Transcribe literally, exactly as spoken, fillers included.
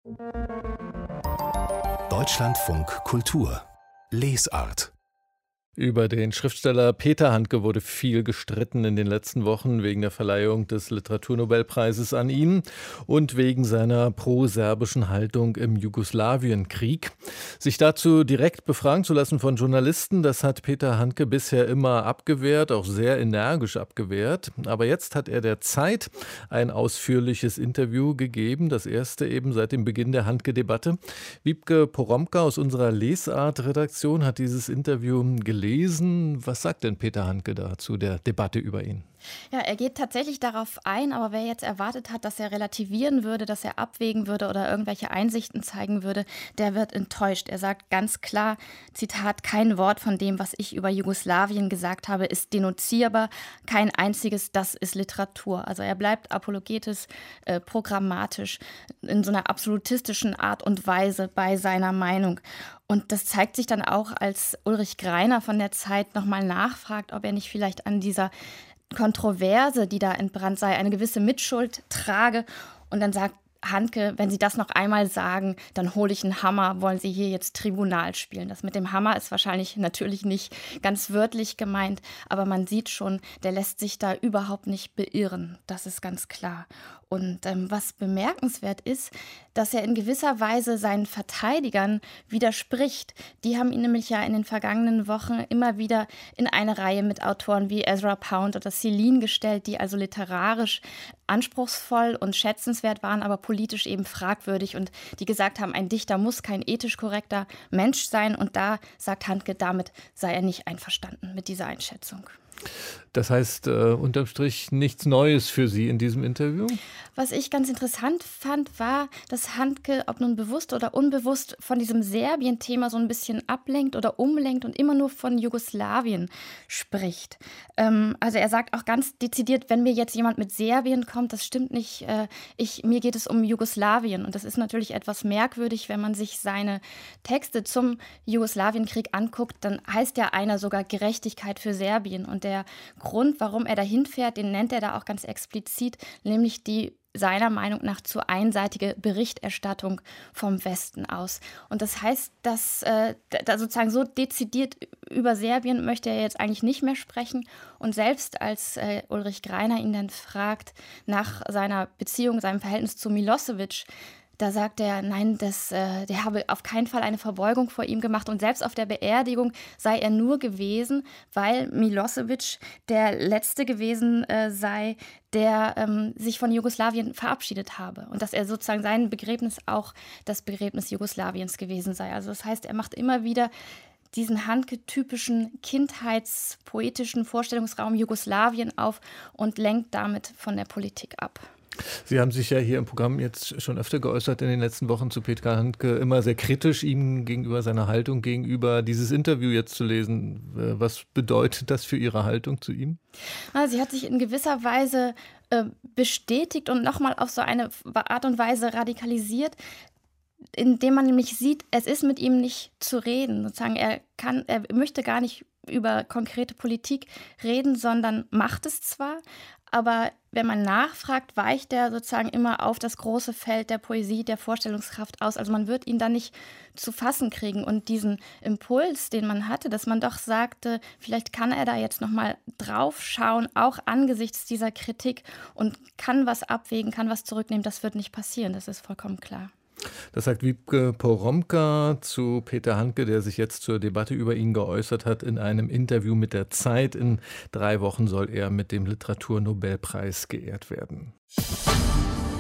Deutschlandfunk Kultur Lesart. Über den Schriftsteller Peter Handke wurde viel gestritten in den letzten Wochen wegen der Verleihung des Literaturnobelpreises an ihn und wegen seiner pro-serbischen Haltung im Jugoslawienkrieg. Sich dazu direkt befragen zu lassen von Journalisten, das hat Peter Handke bisher immer abgewehrt, auch sehr energisch abgewehrt. Aber jetzt hat er der Zeit ein ausführliches Interview gegeben, das erste eben seit dem Beginn der Handke-Debatte. Wiebke Poromka aus unserer Lesart-Redaktion hat dieses Interview gelesen. Lesen. Was sagt denn Peter Handke da zu der Debatte über ihn? Ja, er geht tatsächlich darauf ein, aber wer jetzt erwartet hat, dass er relativieren würde, dass er abwägen würde oder irgendwelche Einsichten zeigen würde, der wird enttäuscht. Er sagt ganz klar, Zitat, kein Wort von dem, was ich über Jugoslawien gesagt habe, ist denunzierbar. Kein einziges, das ist Literatur. Also er bleibt apologetisch, äh, programmatisch, in so einer absolutistischen Art und Weise bei seiner Meinung. Und das zeigt sich dann auch, als Ulrich Greiner von der Zeit nochmal nachfragt, ob er nicht vielleicht an dieser Kontroverse, die da entbrannt sei, eine gewisse Mitschuld trage. Und dann sagt Handke, wenn Sie das noch einmal sagen, dann hole ich einen Hammer, wollen Sie hier jetzt Tribunal spielen. Das mit dem Hammer ist wahrscheinlich natürlich nicht ganz wörtlich gemeint, aber man sieht schon, der lässt sich da überhaupt nicht beirren. Das ist ganz klar. Und ähm, was bemerkenswert ist, dass er in gewisser Weise seinen Verteidigern widerspricht. Die haben ihn nämlich ja in den vergangenen Wochen immer wieder in eine Reihe mit Autoren wie Ezra Pound oder Celine gestellt, die also literarisch anspruchsvoll und schätzenswert waren, aber politisch eben fragwürdig und die gesagt haben, ein Dichter muss kein ethisch korrekter Mensch sein. Und da sagt Handke, damit sei er nicht einverstanden mit dieser Einschätzung. Das heißt, äh, unterm Strich nichts Neues für Sie in diesem Interview? Was ich ganz interessant fand, war, dass Handke, ob nun bewusst oder unbewusst, von diesem Serbien-Thema so ein bisschen ablenkt oder umlenkt und immer nur von Jugoslawien spricht. Ähm, also er sagt auch ganz dezidiert, wenn mir jetzt jemand mit Serbien kommt, das stimmt nicht, äh, ich, mir geht es um Jugoslawien. Und das ist natürlich etwas merkwürdig, wenn man sich seine Texte zum Jugoslawienkrieg anguckt, dann heißt ja einer sogar Gerechtigkeit für Serbien. Und der Grund, warum er dahin fährt, den nennt er da auch ganz explizit, nämlich die seiner Meinung nach zu einseitige Berichterstattung vom Westen aus. Und das heißt, dass äh, da sozusagen so dezidiert über Serbien möchte er jetzt eigentlich nicht mehr sprechen. Und selbst als äh, Ulrich Greiner ihn dann fragt nach seiner Beziehung, seinem Verhältnis zu Milosevic, da sagt er, nein, das, äh, der habe auf keinen Fall eine Verbeugung vor ihm gemacht. Und selbst auf der Beerdigung sei er nur gewesen, weil Milosevic der Letzte gewesen äh, sei, der ähm, sich von Jugoslawien verabschiedet habe. Und dass er sozusagen sein Begräbnis auch das Begräbnis Jugoslawiens gewesen sei. Also das heißt, er macht immer wieder diesen Handke-typischen kindheitspoetischen Vorstellungsraum Jugoslawien auf und lenkt damit von der Politik ab. Sie haben sich ja hier im Programm jetzt schon öfter geäußert in den letzten Wochen zu Peter Handke, immer sehr kritisch ihm gegenüber, seiner Haltung gegenüber. Dieses Interview jetzt zu lesen, was bedeutet das für Ihre Haltung zu ihm? Sie hat sich in gewisser Weise äh, bestätigt und nochmal auf so eine Art und Weise radikalisiert, indem man nämlich sieht, es ist mit ihm nicht zu reden. Sozusagen, er kann, er möchte gar nicht über konkrete Politik reden, sondern macht es zwar, aber wenn man nachfragt, weicht er sozusagen immer auf das große Feld der Poesie, der Vorstellungskraft aus. Also man wird ihn dann nicht zu fassen kriegen. Und diesen Impuls, den man hatte, dass man doch sagte, vielleicht kann er da jetzt nochmal drauf schauen, auch angesichts dieser Kritik und kann was abwägen, kann was zurücknehmen, das wird nicht passieren, das ist vollkommen klar. Das sagt Wiebke Poromka zu Peter Handke, der sich jetzt zur Debatte über ihn geäußert hat in einem Interview mit der Zeit. In drei Wochen soll er mit dem Literaturnobelpreis geehrt werden.